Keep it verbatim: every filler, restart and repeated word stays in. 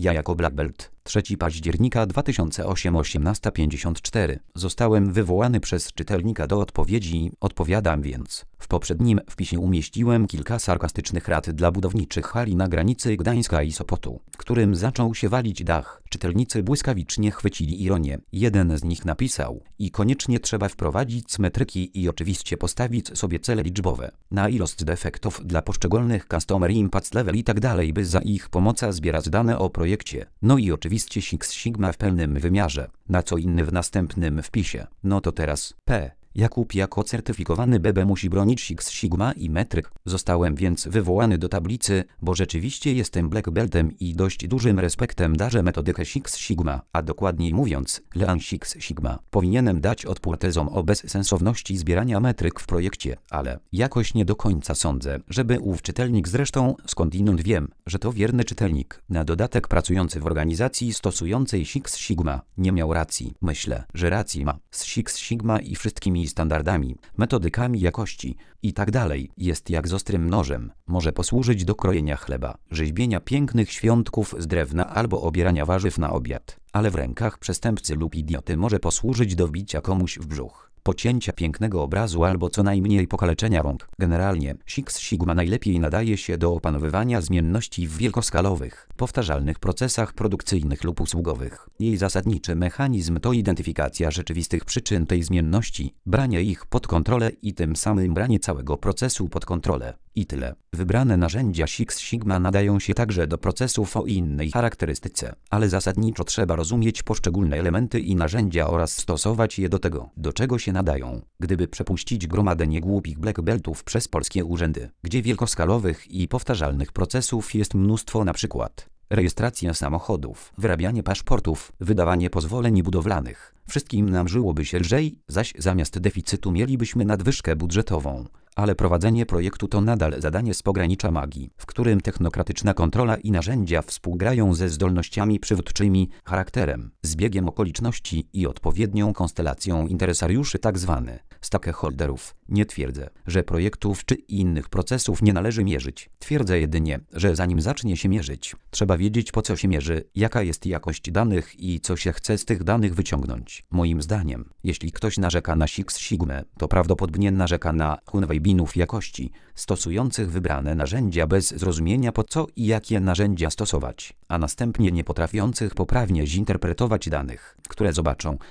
Ja jako Black Belt trzeciego października dwa tysiące ósmego osiemnasta pięćdziesiąt cztery zostałem wywołany przez czytelnika do odpowiedzi, odpowiadam więc. W poprzednim wpisie umieściłem kilka sarkastycznych rad dla budowniczych hali na granicy Gdańska i Sopotu, którym zaczął się walić dach. Czytelnicy błyskawicznie chwycili ironię. Jeden z nich napisał: i koniecznie trzeba wprowadzić metryki i oczywiście postawić sobie cele liczbowe na ilość defektów dla poszczególnych customer impact level i tak dalej, by za ich pomocą zbierać dane o projekcie. No i oczywiście Six Sigma w pełnym wymiarze, na co inny w następnym wpisie. No to teraz P. Jakub jako certyfikowany B B musi bronić Six Sigma i metryk. Zostałem więc wywołany do tablicy, bo rzeczywiście jestem Black Beltem i dość dużym respektem darzę metodykę Six Sigma, a dokładniej mówiąc Lean Six Sigma. Powinienem dać odpór tezom o bezsensowności zbierania metryk w projekcie, ale jakoś nie do końca sądzę, żeby ów czytelnik, zresztą skądinąd wiem, że to wierny czytelnik, na dodatek pracujący w organizacji stosującej Six Sigma, nie miał racji. Myślę, że rację ma. Z Six Sigma i wszystkimi standardami, metodykami jakości i tak dalej jest jak z ostrym nożem. Może posłużyć do krojenia chleba, rzeźbienia pięknych świątków z drewna albo obierania warzyw na obiad, ale w rękach przestępcy lub idioty może posłużyć do wbicia komuś w brzuch, pocięcia pięknego obrazu albo co najmniej pokaleczenia rąk. Generalnie Six Sigma najlepiej nadaje się do opanowywania zmienności w wielkoskalowych, powtarzalnych procesach produkcyjnych lub usługowych. Jej zasadniczy mechanizm to identyfikacja rzeczywistych przyczyn tej zmienności, branie ich pod kontrolę i tym samym branie całego procesu pod kontrolę. I tyle. Wybrane narzędzia Six Sigma nadają się także do procesów o innej charakterystyce, ale zasadniczo trzeba rozumieć poszczególne elementy i narzędzia oraz stosować je do tego, do czego się nadają. Gdyby przepuścić gromadzenie głupich Black Beltów przez polskie urzędy, gdzie wielkoskalowych i powtarzalnych procesów jest mnóstwo, na przykład rejestracja samochodów, wyrabianie paszportów, wydawanie pozwoleń budowlanych, wszystkim nam żyłoby się lżej, zaś zamiast deficytu mielibyśmy nadwyżkę budżetową. Ale prowadzenie projektu to nadal zadanie z pogranicza magii, w którym technokratyczna kontrola i narzędzia współgrają ze zdolnościami przywódczymi, charakterem, zbiegiem okoliczności i odpowiednią konstelacją interesariuszy, tzw. stakeholderów. Nie twierdzę, że projektów czy innych procesów nie należy mierzyć. Twierdzę jedynie, że zanim zacznie się mierzyć, trzeba wiedzieć, po co się mierzy, jaka jest jakość danych i co się chce z tych danych wyciągnąć. Moim zdaniem, jeśli ktoś narzeka na Six Sigmę, to prawdopodobnie narzeka na binów jakości, stosujących wybrane narzędzia bez zrozumienia, po co i jakie narzędzia stosować, a następnie nie potrafiących poprawnie zinterpretować danych, które zobaczą,